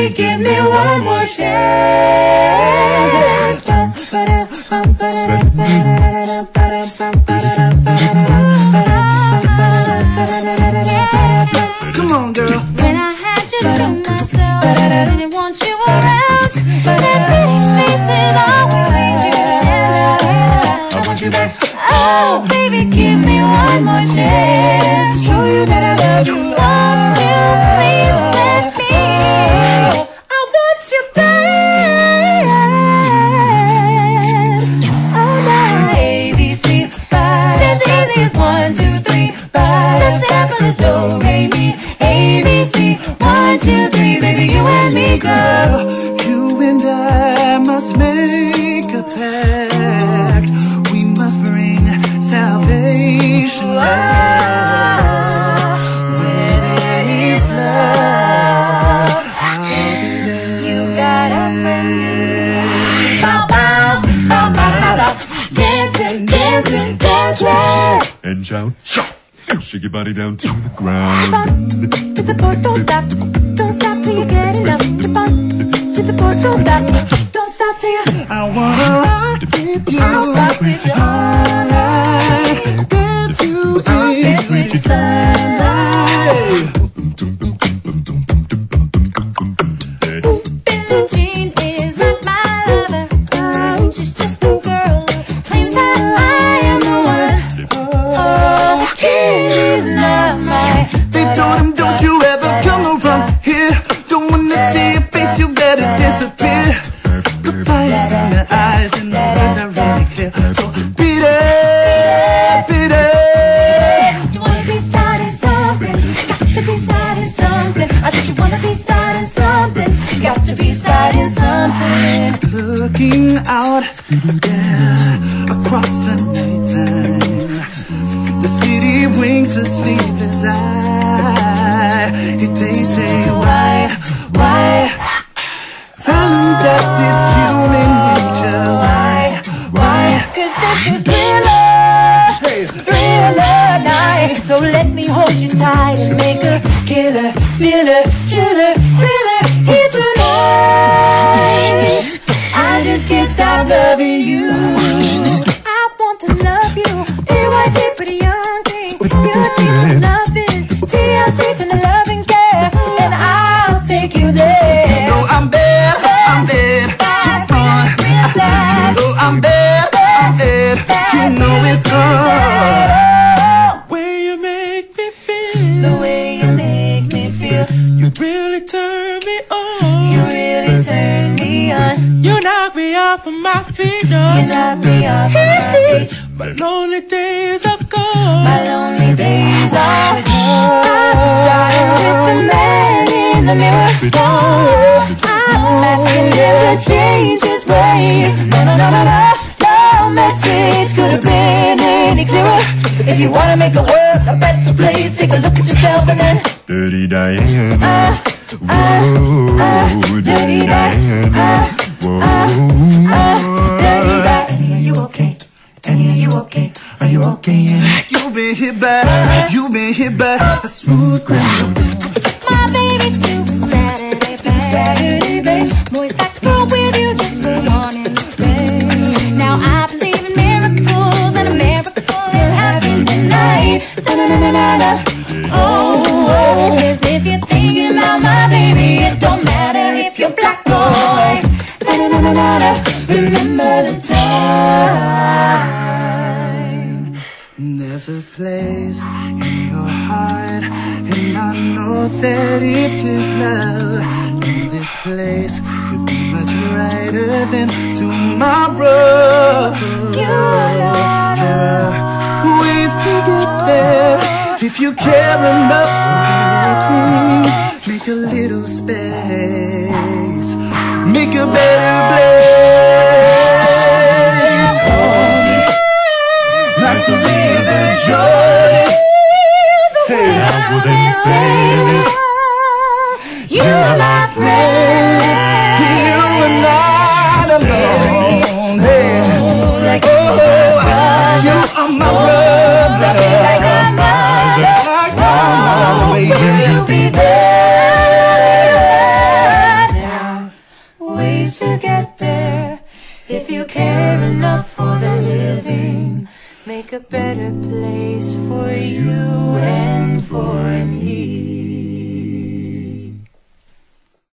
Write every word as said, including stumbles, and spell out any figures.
baby, give me one more chance. Come on, girl. When I had you to myself, I didn't want you around. That pretty faces always made you stand out. I want you back. Oh, baby, give me one more chance to show you that I love you. Won't you please let me? I want you back. Oh, my A B C, five. As easy as one, two, three, five. As simple as do, re, mi. A B C, one, two, three, baby, you and me, girl. You and I must make a pact. We must bring salvation back. Where there is love, I'll be there. You got a friend in me. Bow, bow, bow, bow, bow, bow. Dancing, dancing, dancing. And shout, shout, shake your body down to the ground. To the boys, don't stop, don't stop till you get enough. To the boys, don't stop, don't stop till you. I wanna rock with you, I'll rock with you all night. Dance you into the sunlight. Billie Jean is not my lover. She's just a girl who claims that I am the one. Oh, he's not my. They told him, don't you ever come around here. Don't wanna see your face, you better disappear. The fire's in the eyes and the words are really clear. So beat it, beat it. You wanna be starting something? Got to be starting something. I said you wanna be starting something. Got to be starting something. Looking out, yeah, across the nighttime. The city winks a sleepless eye. They say why, why? Tell them that it's human nature. Why, why? Cause this is thriller, thriller night. So let me hold you tight and make a killer, filler, chiller, thriller here tonight. I just can't stop loving you. I want to love you. D Y T, pretty young thing. You and me to loving. T L C to the loving care. And I'll take you there. You know I'm there, I'm there. You know I'm there, I'm there. You know it all. Way you make me feel, The way you make me feel, you really turn me on. you really turn me on. You knock me off of my feet, no. You knock me off of my feet. My lonely days are gone. My lonely days are gone. I'm starting with the man in the mirror. I'm asking him to change his ways. No, no, no, no, no. No message could have been any clearer. If you wanna make the world a better place, take a look at yourself and then Dirty Diana. ah, ah, ah, dirty Diana. Whoa. Ah, dirty Diana. Are you okay? Annie, are you okay? Are you okay, Annie? You've been hit by, you've been hit by a smooth criminal. My baby too. Saturday, babe. Saturday, babe. Boys like to go with you just for one and the same. Now I believe in miracles, and a miracle is happening tonight. Da na na na na na. Oh, oh, 'cause if you're thinking about my baby, it don't matter if you're black or white. Da na na na na na. Remember the time. There's a place in your heart, and I know that it is love. And this place could be much brighter than tomorrow. There are ways to get there if you care enough for everything. Make a little space, make a better place. Like the river Jordan. Hey, that's what they say. You're my friend. You are not alone. Hey, Like oh, you are my brother. like a mother. Like my mother. Will you be there? If you care enough for the living, make a better place for you and